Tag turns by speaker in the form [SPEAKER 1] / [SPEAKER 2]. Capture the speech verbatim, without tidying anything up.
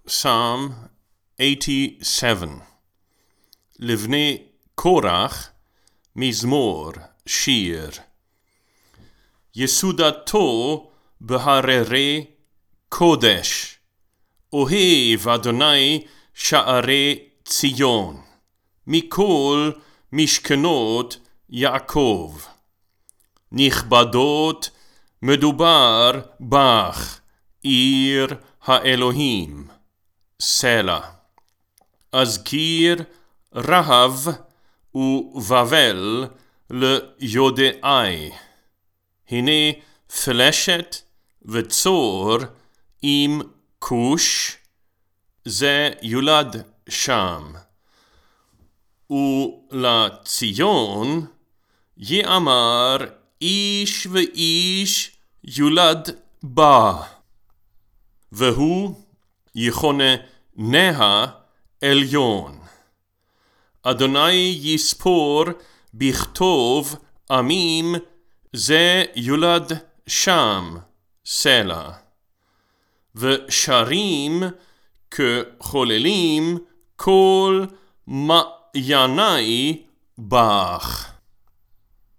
[SPEAKER 1] Psalm eighty-seven. לבני קורח, מזמור, שיר. יסודתו בהררי קודש, אוהב אדוני שערי ציון, מכל משכנות יעקב. נכבדות מדובר בך, עיר האלוהים. סלה. אזכיר רהב ובבל ליודעי. הנה פלשת וצור עם כוש, זה יולד שם. ולציון יאמר איש ואיש יולד בה. והוא יכוננה עליון. אדוני יספור בכתוב עמים, זה יולד שם. סלה. ושרים כחוללים כל מעייני בך.